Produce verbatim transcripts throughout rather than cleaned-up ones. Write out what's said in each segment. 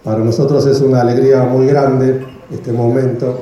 Para nosotros es una alegría muy grande este momento.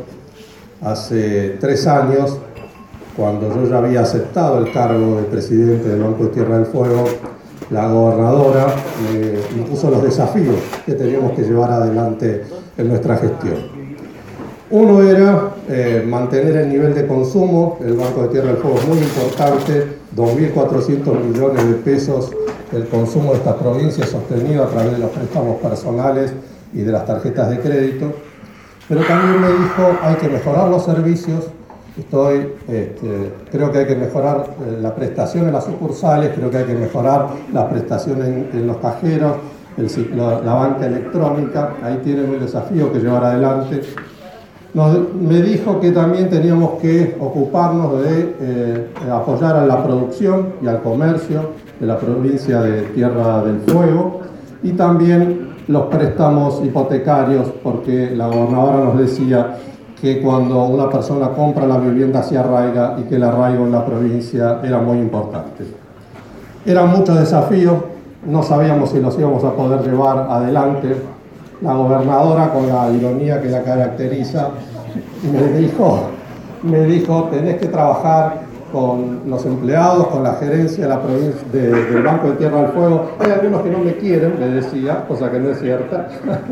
Hace tres años, cuando yo ya había aceptado el cargo de presidente del Banco de Tierra del Fuego, la gobernadora me impuso los desafíos que teníamos que llevar adelante en nuestra gestión. Uno era eh, mantener el nivel de consumo. El Banco de Tierra del Fuego es muy importante, dos mil cuatrocientos millones de pesos el consumo de esta provincia sostenido a través de los préstamos personales y de las tarjetas de crédito. Pero también me dijo, hay que mejorar los servicios. Estoy, este, creo que hay que mejorar eh, la prestación en las sucursales, creo que hay que mejorar la prestación en, en los cajeros, el, la, la banca electrónica. Ahí tienen un desafío que llevar adelante. Nos, me dijo que también teníamos que ocuparnos de eh, apoyar a la producción y al comercio de la provincia de Tierra del Fuego, y también los préstamos hipotecarios, porque la gobernadora nos decía que cuando una persona compra la vivienda se arraiga, y que el arraigo en la provincia era muy importante. Eran muchos desafíos, no sabíamos si los íbamos a poder llevar adelante. La gobernadora, con la ironía que la caracteriza, me dijo, me dijo, tenés que trabajar con los empleados, con la gerencia de la provincia, de, del Banco de Tierra del Fuego. Hay algunos que no me quieren, le decía, cosa que no es cierta,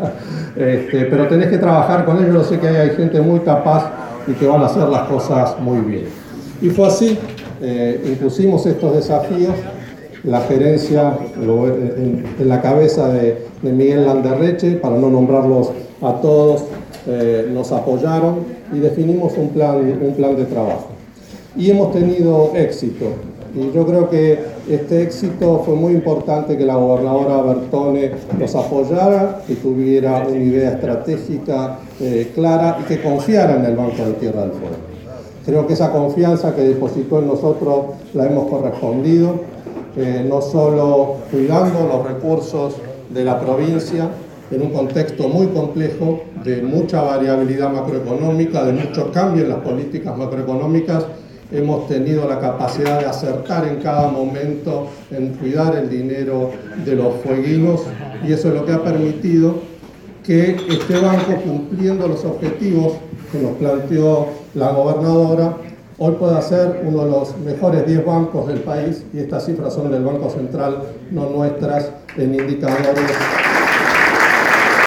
este, pero tenés que trabajar con ellos. Yo sé que hay gente muy capaz y que van a hacer las cosas muy bien. Y fue así, eh, impusimos estos desafíos. La gerencia, en, en la cabeza de, de Miguel Landerreche, para no nombrarlos a todos, eh, nos apoyaron y definimos un plan, un plan de trabajo. Y hemos tenido éxito. Y yo creo que este éxito fue muy importante, que la gobernadora Bertone nos apoyara, que tuviera una idea estratégica eh, clara y que confiara en el Banco de Tierra del Fuego. Creo que esa confianza que depositó en nosotros la hemos correspondido. Eh, no solo cuidando los recursos de la provincia en un contexto muy complejo, de mucha variabilidad macroeconómica, de mucho cambio en las políticas macroeconómicas, hemos tenido la capacidad de acertar en cada momento en cuidar el dinero de los fueguinos, y eso es lo que ha permitido que este banco, cumpliendo los objetivos que nos planteó la gobernadora, hoy puede ser uno de los mejores diez bancos del país, y estas cifras son del Banco Central, no nuestras, en indicadores